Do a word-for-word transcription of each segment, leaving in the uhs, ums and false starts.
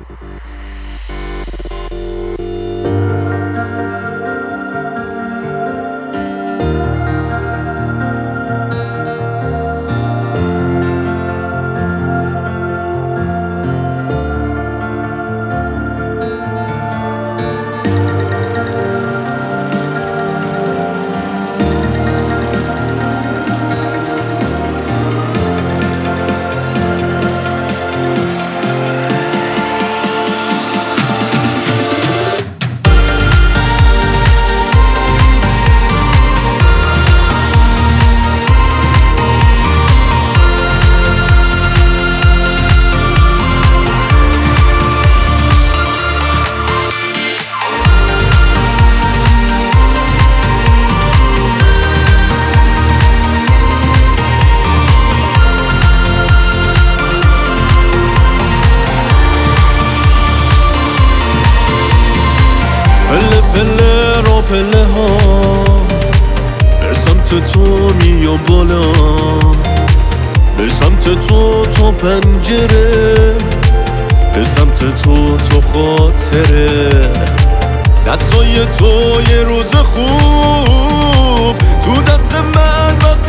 پله پله را پله ها به سمت تو میام بالا، به سمت تو تو پنجره، به سمت تو تو خاطره. دستای تو یه روز خوب تو دست من وقت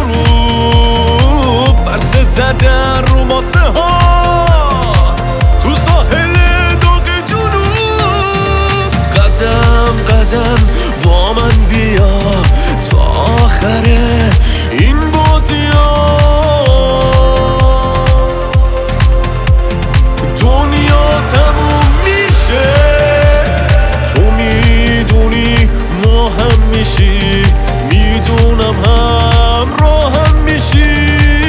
غروب، برسه زدن رو ماسه ها تو ساحل داغ جنوب. قدم قدم با من بیا تا آخره این بازی ها. دنیا تموم میشه، تو میدونی ما هم میشی، میدونم همراه هم میشی.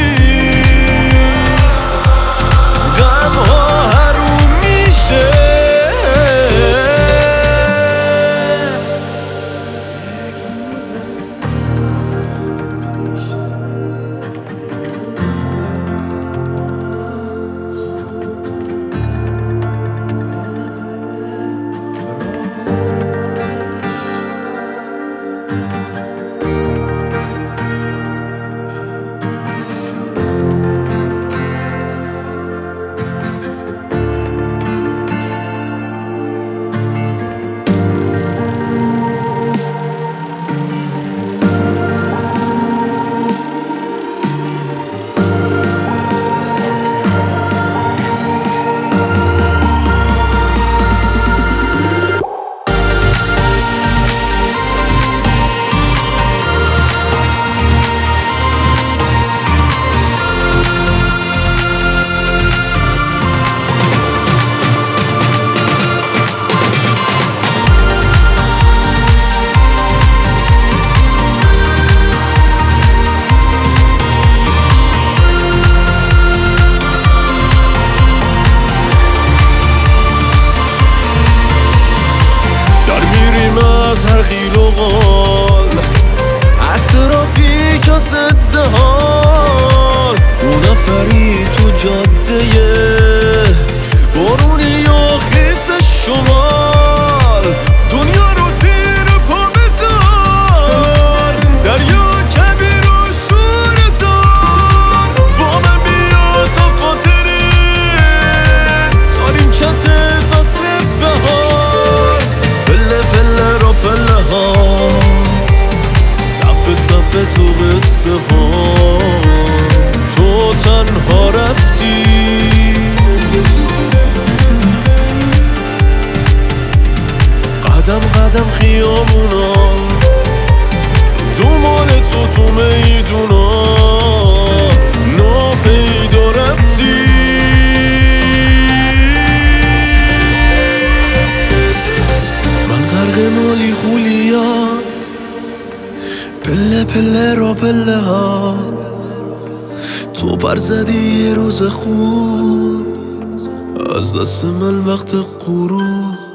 غم ها حروم میشه، از هر قیل و قال اسرافی که ضد حال. دو نفری تو جاده بارونی و خیس شمال. دنیا رو زیر پا بذار، دریا کبیر و شور زار. با من بیا تا خاطره سالیم کت فصل بهار. پله پله را پله ها صف صف تو قصه ها، تو تنها رفتی. قدم قدم خیامونا دومان تو تو میدونا، ناپیدا رفتی. مالی خولیا پله پله را پله ها، تو پر زدی یه روز خوب از دست من وقت غروب.